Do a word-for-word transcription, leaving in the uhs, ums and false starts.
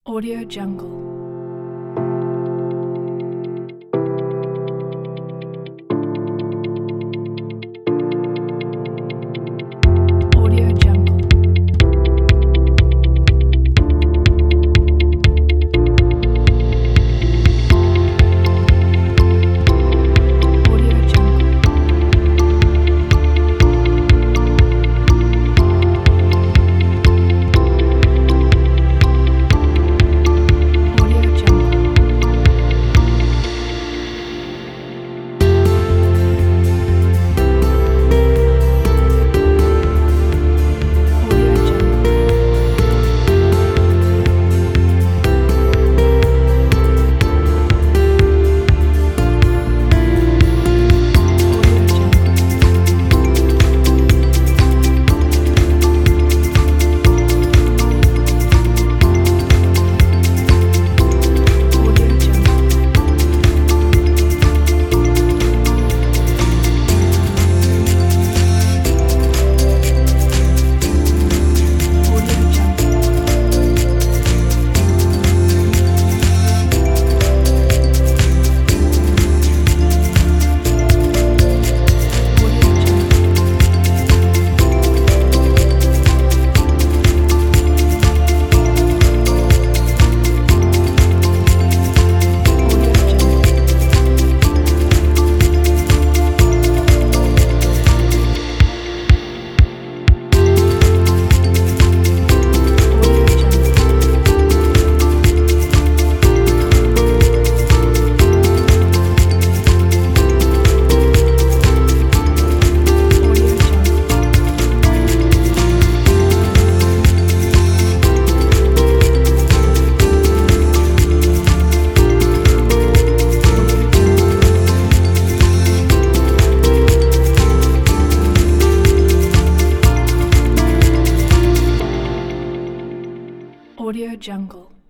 Audio Jungle. Audio Jungle. Audio Jungle. Audio Jungle. Audio Jungle. Audio Jungle. Audio Jungle. Audio Jungle. Audio Jungle. Audio Jungle. Audio Jungle. Audio Jungle. Audio Jungle.